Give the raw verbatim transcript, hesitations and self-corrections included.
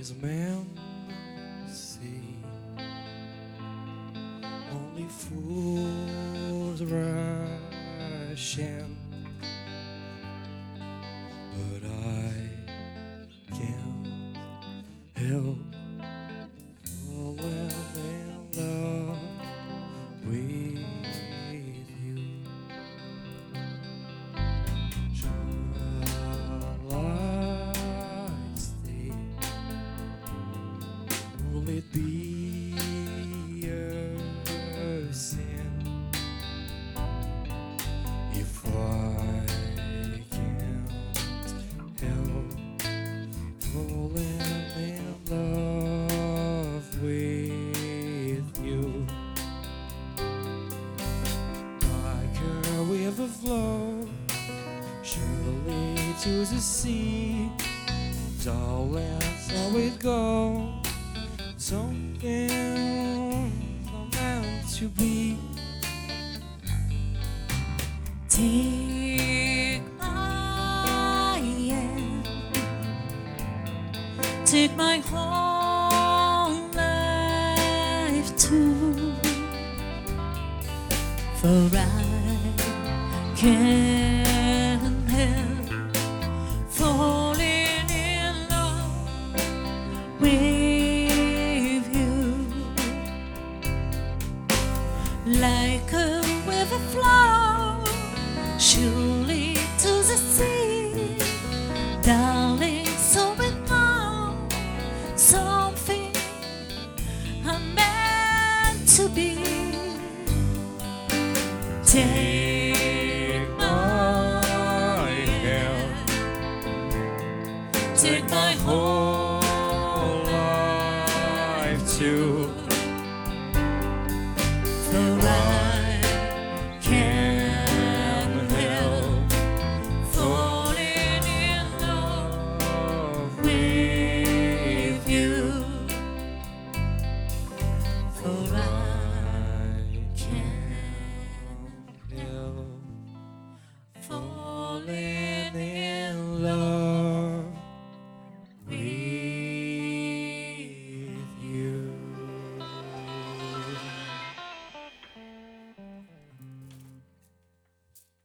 is a man see. Only fools rush in, but I can't help falling in love with you. Shall I stay? Will it be a sin if I can't help falling in love with you? Like a river flow surely to the sea, darling, so it goes. Something not meant to be. Take my hand, take my whole life too, for I can't help falling in love with you. Like a river flow surely to the sea, darling, so we know something I'm meant to be. Take my hand, take my